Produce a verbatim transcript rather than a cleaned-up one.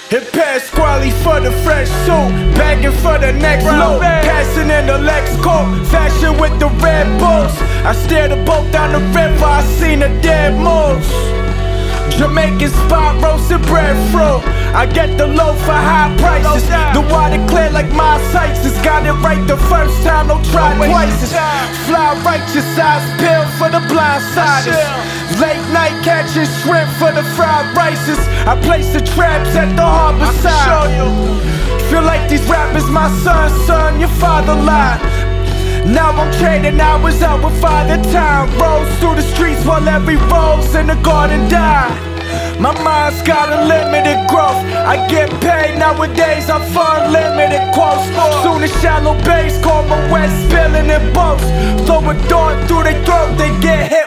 Hit past Squally for the fresh suit, begging for the next load, passing in the Lex Coat, fashion with the Red Bulls. I steered the boat down the river, I seen the dead moose. Jamaican spot roasted breadfruit. I get the low for high prices. The water clear like my sights. Got it right the first time, don't try twice. Fly righteous eyes peeled for the blindsiders. Late night catching shrimp for the fried rices. I place the traps at the harbor side. Feel like these rappers my son, son, your father lied. Now I'm trading hours out with Father Time. Rolls through the streets while every rose in the garden died. My mind's got unlimited growth. I get paid nowadays, I'm for unlimited quotes. Soon as shallow bass, call my wet spilling in boats. Throw a dart through their throat, they get hit